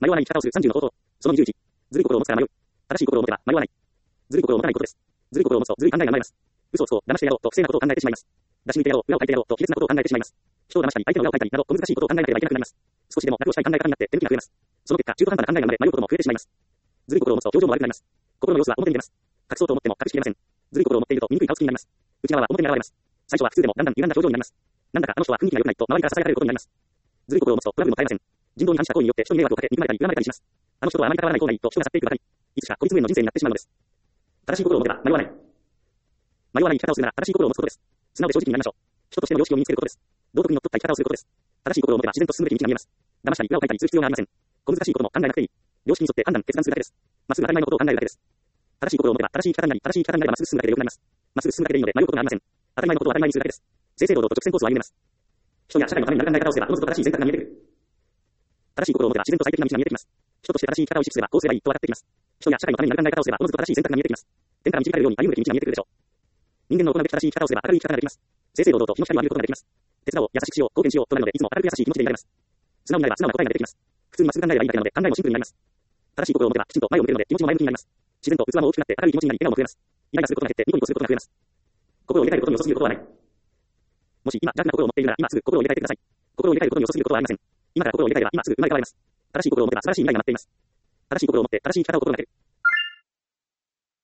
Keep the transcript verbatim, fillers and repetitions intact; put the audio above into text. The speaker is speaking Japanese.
迷わない生き方をするさんじゅうの方法。そのにじゅういち。ずるい心を持つから迷う。正しい心を持てば迷わない。ずるい心を持たないことです。ずるい心を持つとずるい考えが生まれます。嘘をつこう、騙してやろうと不正なことを考えてしまいます。出し抜いてやろう、裏を書いてやろうと卑劣なことを考えてしまいます。人を騙したり、相手の裏を書いたりなど、小難しいことを考えなければいけなくなります。少しでも楽をしたい考え方になって手抜きが増えます。その結果、中途半端な考えが生まれ、迷うことも増えてしまいます。ずるい心を持つと表情も悪くなります。心の様子は表に出ます。隠そうと思っても隠しきれません。ずるい心を持っていると醜い顔つきになります。内側は表に現れます。最初は普通でもだんだん歪んだ表情になります。なんだかあの人は雰囲気が良くないと周りから囁かれることになります。ずるい心を持つとトラブルも絶えません。人道に反した行為によって人に迷惑をかけ、憎まれたり、恨まれたりします。あの人とはあまり関わらない方がいいと人が去っていくばかり。いつしか孤立無縁の人生になってしまうのです。正しい心を持てば迷わない。迷わない生き方をするなら正しい心を持つことです。素直で正直になりましょう。人としての良識を身につけることです。道徳にのっとった生き方をすることです。正しい心を持てば自然と進むべき道が見えます。騙したり、裏を書いたりする必要がありません。小難しいことも考えなくていい。良識に沿って判断、決断するだけです。まっすぐ当たり前のことを考えるだけです。正しい心を持てば正しい生き方になり、正しい生き方になればまっすぐ進むだけで良くなります。まっすぐ進むだけでいいので迷うことがありません。当たり前のことを当たり前にするだけです。正々堂々と直線コースを歩んでいます。人や社会のためになる考え方をすれば、おのずと正しい選択が見えてくる。正しい心を持てば自然と最適な道が見えてきます。人として正しい生き方を意識すればこうすればいいと分かってきます。人や社会のためになる考え方をすれば、おのずと正しい選択が見えてきます。天から導かれるように歩むべき道が見えてくるでしょう。人間の行うべき正しい生き方をすれば明るい生き方ができます。正々堂々と日の光を浴びることができます。手伝おう、優しくしよう、貢献しようとなるので、いつも明るく優しい気持ちでいられます。素直になれば素直な答えが出てきます。普通にまっすぐ考えればいいだけなので、考えもシンプルになります。正しい心を持てばきちんと前を向けるので、気持ちも前向きになります。自然と器も大きくなって明るい気持ちになり、笑顔も増えます。イライラすることが減ってニコニコすることが増えます。心を入れ替えることに遅すぎることはない。もし今、邪悪な心を持っているなら、今すぐ心を入れ替えてください。心を入れ替えることに遅すぎることはありません。今から心を入れ替えれば、今すぐ生まれ変わります。正しい心を持てば素晴らしい未来が待っています。正しい心を持って正しい生き方を心がける。